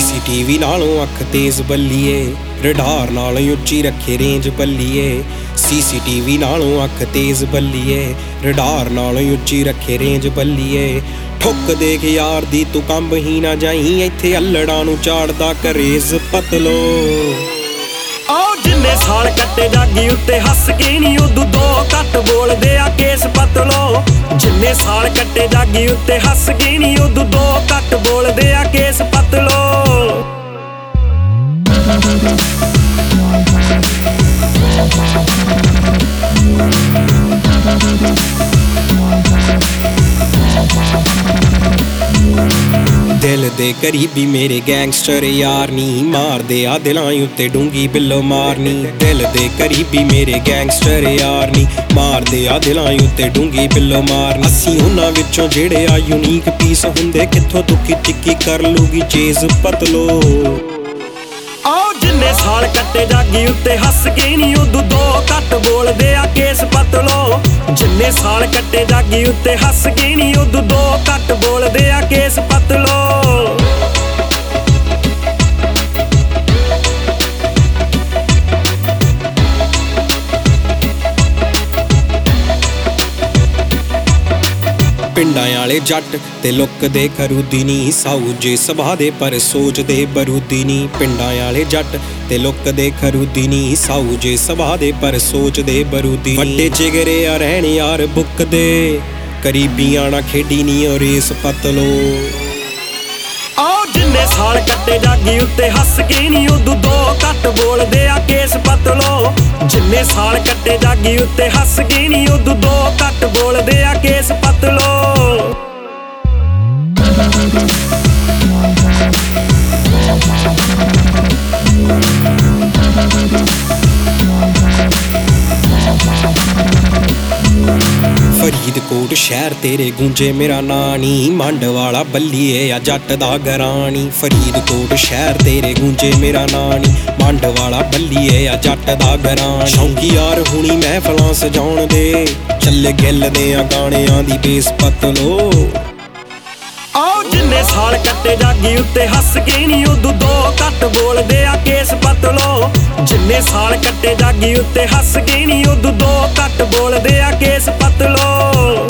CCTV ਨਾਲੋਂ ਅੱਖ ਤੇਜ਼ ਬੱਲੀਏ, ਰਡਾਰ ਨਾਲੋਂ ਉੱਚੀ ਰੱਖੇ ਰੇਂਜ ਬੱਲੀਏ। CCTV ਨਾਲੋਂ ਅੱਖ ਤੇਜ਼ ਬੱਲੀਏ, ਰਡਾਰ ਨਾਲੋਂ ਉੱਚੀ ਰੱਖੇ ਰੇਂਜ ਬੱਲੀਏ। ਠੁੱਕ ਦੇਖ ਯਾਰ ਦੀ ਤੂੰ ਕੰਬ ਹੀ ਨਾ ਜਾਈ, ਇੱਥੇ ਅਲੜਾਂ ਨੂੰ ਝਾੜਦਾ ਕਰੇਜ਼ ਪਤਲੋ। ਜਿੰਨੇ ਸਾਲ ਕੱਟੇ ਜਾਗੀ ਉੱਤੇ ਹੱਸ ਕੇ ਨੀ ਉਦੋਂ ਦੋ ਘੱਟ ਬੋਲਦੇ ਆ ਕੇਸ ਪਤਲੋ। ਜਿੰਨੇ ਸਾਲ ਕੱਟੇ ਜਾਗੀ ਉੱਤੇ ਹੱਸ ਕੇ ਨੀ ਉਦੋਂ ਦੋ ਘੱਟ ਬੋਲਦੇ ਆ ਕੇਸ ਪਤਲੋ। ਦਿਲ ਦੇ ਕਰੀਬੀ ਮੇਰੇ ਗੈਂਗਸਟਰ ਯਾਰ ਨੀ, ਮਾਰਦੇ ਆ ਦਿਲਾਂ ਉੱਤੇ ਡੂੰਗੀ ਬਿੱਲੋ ਮਾਰਨੀ। ਦਿਲ ਦੇ ਕਰੀਬੀ ਮੇਰੇ ਗੈਂਗਸਟਰ ਯਾਰ ਨੀ, ਮਾਰਦੇ ਆ ਦਿਲਾਂ ਉੱਤੇ ਡੂੰਗੀ ਬਿੱਲੋ ਮਾਰਨੀ। ਅਸੀਂ ਉਹਨਾਂ ਵਿੱਚੋਂ ਜਿਹੜੇ ਆ ਯੂਨੀਕ ਪੀਸ ਹੁੰਦੇ, ਕਿੱਥੋਂ ਦੁੱਖੀ ਟਿੱਕੀ ਕਰ ਲੂਗੀ ਚੇਜ਼ ਪਤਲੋ। ਜਿੰਨੇ ਸਾਲ ਕੱਟੇ ਜਾਗੀ ਉੱਤੇ ਹੱਸ ਕੇ ਨੀ ਉਦੋਂ ਦੋ ਘੱਟ ਬੋਲਦੇ ਆ ਕੇਸ ਪਤਲੋ। ਜਿੰਨੇ ਸਾਲ ਕੱਟੇ ਜਾਗੀ ਉੱਤੇ ਹੱਸ ਕੇ ਨੀ ਉਦੋਂ ਦੋ ਘੱਟ ਬੋਲਦੇ ਆ ਕੇਸ ਪਤਲੋ। ਪਿੰਡਾਂ ਵਾਲੇ ਜੱਟ ਤੇ ਲੁੱਕਦੇ ਖਰੂਦੀ ਨੀ, ਸਾਊ ਜੇ ਸੁਭਾਅ ਦੇ ਪਰ ਸੋਚਦੇ ਬਰੂਦੀ ਨੀ। ਪਿੰਡਾਂ ਵਾਲੇ ਜੱਟ ਤੇ ਲੁੱਕਦੇ ਖਰੂਦੀ ਨੀ, ਸਾਊ ਜੇ ਸੁਭਾਅ ਦੇ ਪਰ ਸੋਚਦੇ ਬਰੂਦੀ ਨੀ। ਵੱਡੇ ਜਿਗਰੇ ਆ ਰਹਿਣ ਯਾਰ ਬੁੱਕਦੇ, ਕਰੀਬੀਆਂ ਨਾ ਖੇਡੀ ਨੀ ਓ ਰੇਸ ਪਤਲੋ। ਜਿੰਨੇ ਸਾਲ ਕੱਟੇ ਜਾਗੀ ਉੱਤੇ ਹੱਸ ਕੇ ਨੀ ਉਦੋਂ ਦੋ ਘੱਟ ਬੋਲਦੇ ਆ ਕੇਸ ਪਤਲੋ। ਜਿੰਨੇ ਸਾਲ ਕੱਟੇ ਜਾਗੀ ਉੱਤੇ ਹੱਸ ਕੇ ਨੀ ਉਦੋਂ ਦੋ ਘੱਟ ਬੋਲਦੇ ਆ ਕੇਸ ਪਤਲੋ। ਫਰੀਦਕੋਟ ਸ਼ਹਿਰ ਤੇਰੇ ਗੂੰਜੇ ਮੇਰਾ ਨਾਂ ਨੀ, ਮੰਡ ਵਾਲਾ ਬੱਲੀਏ ਆ ਜੱਟ ਦਾ ਗਰਾਣੀ। ਫਰੀਦਕੋਟ ਸ਼ਹਿਰ ਤੇਰੇ ਗੂੰਜੇ ਮੇਰਾ ਨਾਂ ਨੀ, ਮੰਡ ਵਾਲਾ ਬੱਲੀਏ ਆ ਜੱਟ ਦਾ ਗਰਾਣੀ। ਸ਼ੌਂਕੀ ਯਾਰ ਹੁਣੀ ਮਹਿਫਲਾਂ ਸਜਾਉਣ ਦੇ, ਚੱਲੇ ਗਿੱਲਦੇ ਆ ਗਾਣਿਆਂ ਦੀ ਬੇਸ ਪਤਲੋ। ਜਿੰਨੇ ਸਾਲ ਕੱਟੇ ਜਾਗੀ ਉੱਤੇ ਹੱਸ ਕੇ ਨੀ ਉਦੋਂ ਦੋ ਘੱਟ ਬੋਲਦੇ ਆ ਕੇਸ ਪਤਲੋ। ਜਿੰਨੇ ਸਾਲ ਕੱਟੇ ਜਾਗੀ ਉੱਤੇ ਹੱਸ ਕੇ ਨੀ ਉਦੋਂ ਦੋ ਘੱਟ ਬੋਲਦੇ ਆ ਕੇਸ ਪਤਲੋ।